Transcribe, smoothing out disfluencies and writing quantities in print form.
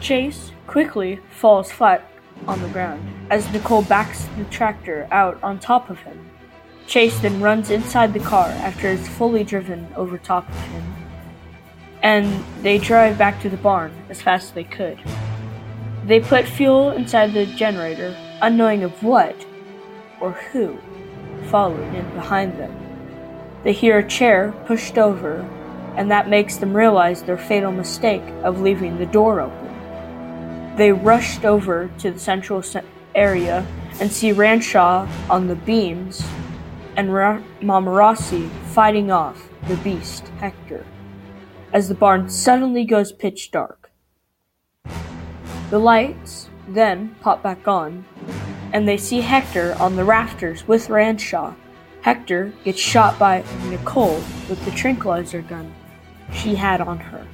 Chase quickly falls flat on the ground as Nicole backs the tractor out on top of him. Chase then runs inside the car after it's fully driven over top of him, and they drive back to the barn as fast as they could. They put fuel inside the generator, unknowing of what or who followed in behind them. They hear a chair pushed over, and that makes them realize their fatal mistake of leaving the door open. They rushed over to the central area and see Ranshaw on the beams and Mama Rossi fighting off the beast, Hector, as the barn suddenly goes pitch dark. The lights then pop back on, and they see Hector on the rafters with Ranshaw. Hector gets shot by Nicole with the tranquilizer gun she had on her.